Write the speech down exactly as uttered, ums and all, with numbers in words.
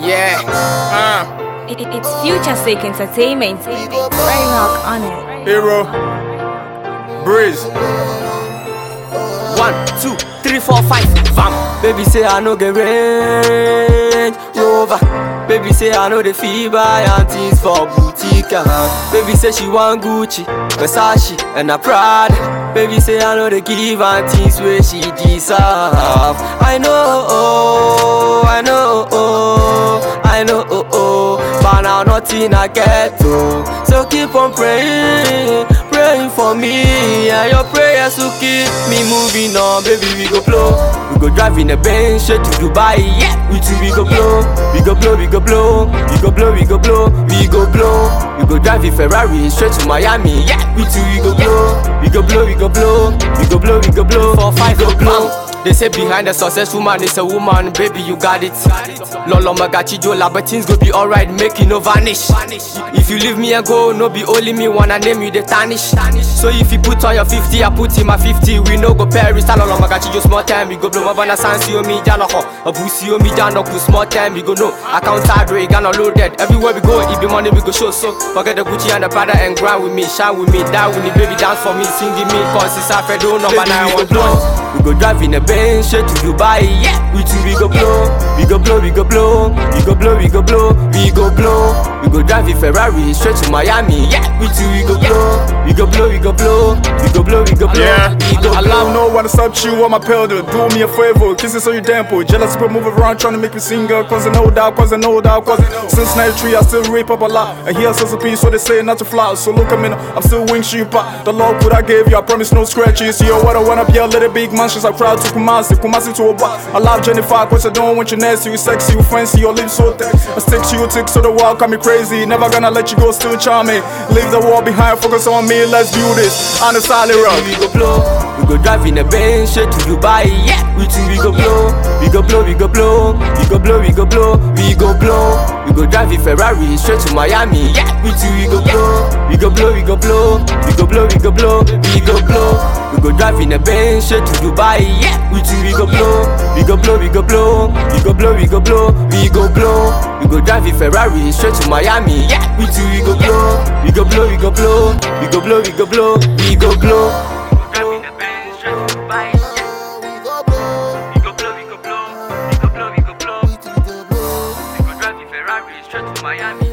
Yeah. Uh. It, it, it's Future Sake Entertainment. Very rock on it. Hero. Breeze. One, two, three, four, five. Bam. Baby say I know get range Rover. Baby say I know the fever and things for boutique. Uh. Baby say she want Gucci, Versace and a Prada. Baby say I know the give and things where she deserve. I know, oh, I know, oh, I know, oh, oh. But now nothing I get to. So keep on praying, praying for me. And your prayers will keep me moving on. Baby, we go blow. We go drive in a Benz straight to Dubai. Yeah, we two we go blow. We go blow, we go blow. We go blow, we go blow. We go blow. We go drive in Ferrari straight to Miami. Yeah, we two we go blow. We go blow, we go blow. We go blow, we go blow. Four, five, go blow. They say behind a successful man is a woman, baby you got it. Lolo magachi jola, but things go be alright, make it no vanish. If you leave me and go, no be only me wanna name you the tarnish. So if you put on your fifty, I put in my fifty. We no go Paris, lolo magachi jo small time. We go blow my sansi o mi jano ho, a busi o mi jano ku small time. We go no account hard rate, gonna loaded. Everywhere we go, if the money we go show. So forget the Gucci and the Prada and grind with me, shine with me, die with me, baby dance for me, sing with me, cause it's a fedo number nine one one. We go drive in a Benz straight to Dubai. Yeah, we two we go blow, we go blow, we go blow, we go blow, we go blow, we go blow. We go drive in Ferrari straight to Miami. Yeah, we two we go blow, we go blow, we go blow, we go blow, we go blow. Yeah, we go I blow. love no one to stop you on my pedal. Do me a favor, kisses on your tempo. Jealous people move around trying to make me single. Cause I know doubt, cause I know doubt, cause since ninety-three I still rape up a lot. And here says a piece, so they say not to fly. So look at me now, I'm still wing sheep. The Lord could I gave you, I promise no scratches. Yo, what I wanna be a little big mansions. I crowd to Kumasi, Kumasi to a bar. I love Jennifer, cause I don't want you nasty. You sexy, you fancy, your lips so thick. I stick to you, tick so the world call me crazy. Never gonna let you go, still charming. Leave the wall behind, focus on me, let's do this. On the solid road. We go blow, we go drive in a Benz straight to Dubai. Yeah, we two we go blow, we go blow, we go blow, we go blow, we go blow, we go blow. We go drive in Ferrari straight to Miami. Yeah, we two we go blow, we go blow, we go blow, we go blow, we go blow, we go blow. We go drive in a Benz straight to Dubai. Yeah, we two we go blow, we go blow, we go blow, we go blow, we go blow, we go blow. We go drive in Ferrari straight to Miami. Yeah, we two we go blow, we go blow, we go blow, we go blow, we go blow, we go blow. Miami.